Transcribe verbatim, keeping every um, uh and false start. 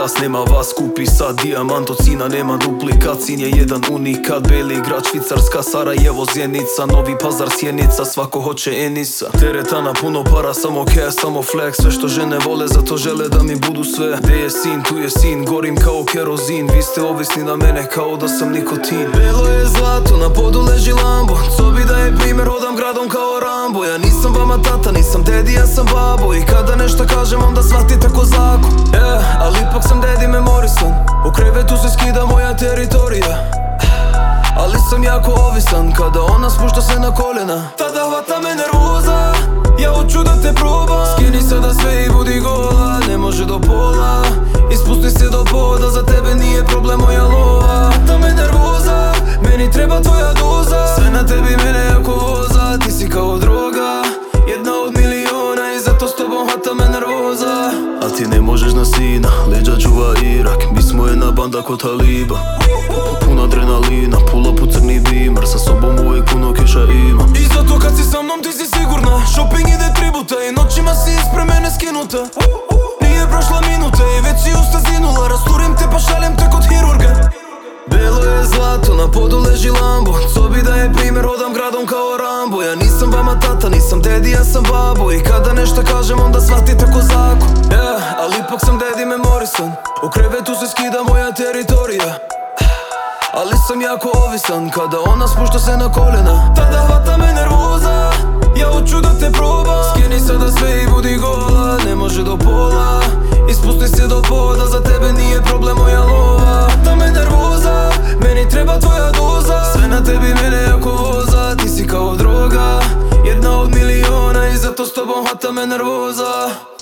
čas, nema vas, kupi sad dijamant od sina, nema duplikat. Sin je jedan unikat, Beli grad, Švicarska, Sarajevo, Zjenica, Novi Pazar, Sjenica, svako hoće Enisa. Teretana, puno para, samo cash, samo flex. Sve što žene vole, zato žele da mi budu sve. Gdje je sin, tu je sin, gorim kao kerozin. Vi ste ovisni na mene kao da sam nikotin. Belo je zlato, na podu leži Lambo. Co bi da je primjer, hodam gradom kao Rambo. Ja nisam vama tata, nisam dedi, ja sam babo. I kada nešto kažem, onda shvatite ko zakon. Yeah, ali ipak sam dedi memorisan. U krevetu se skida moja teritorija. Ali sam jako ovisan, kada ona spušta se na koljena. Tada hvata me nervoza, ja hoću da te probam. Skini sada sve i budi gola, ne može do pola. Ispusti se do poda, za tebe nije problem moja lova. Hvata me nervoza, meni treba tvoja doza. Sve na tebi mene jako voza, ti si kao droga, jedna od miliona i zato s tobom hvata me nervoza. A ti ne možeš na sina, leđa čuva Irak. Mi smo jedna banda ko taliba, pun adrenalina, pull up u crni Beamer. Sa sobom uvijek puno keša ima. I zato kad si sa mnom ti si sigurna, shopping ide tributa i noćima si ispred mene skinuta. Nije prošla minuta i već si usta zinula. Rasturim te pa šaljem te kod hirurga. Belo je zlato, na podu leži Lambo. Co bi da je primjer, hodam gradom kao Rambo. Ja nisam vama tata, nisam dedi, ja sam babo. I kada nešto kažem, onda shvatite ko zakon. Yeah, ali ipak sam dedi memorisan. U krevetu se skida moja teritorija. Ali sam jako ovisan, kada ona spušta se na koljena. Tada hvata me nervoza, ja hoću da te probam. Skini sada sve i budi gola, ne može do pola. Ispusti se do poda, za tebe nije problem moja lova. Hvata me nervoza, meni treba tvoja doza. Sve na tebi mene jako voza, ti si kao droga, jedna od miliona i zato s tobom hvata me nervoza.